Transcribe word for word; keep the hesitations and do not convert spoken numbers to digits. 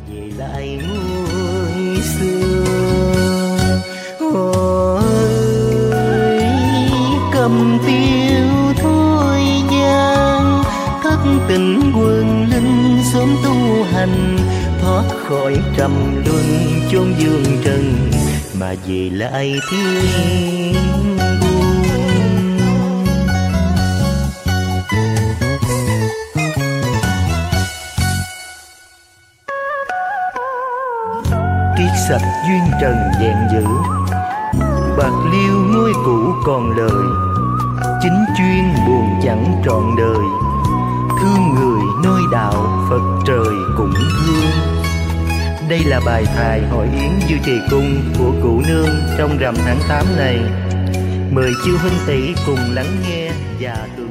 về lại ngôi xưa. Ôi cầm tiêu thôi nhang, thất tình quân linh sớm tu hành, thoát khỏi trầm luân chốn dương trần mà về lại thiên buông. Triết sạch duyên trần vẹn giữ, bạc liêu ngôi cũ còn lời, chính chuyên buồn chẳng trọn đời, thương người nơi đạo Phật trời cũng thương. Đây là bài thài hội yến Dư Trì Cung của cụ nương trong rằm tháng tám này. Mời chư huynh tỷ cùng lắng nghe và tưởng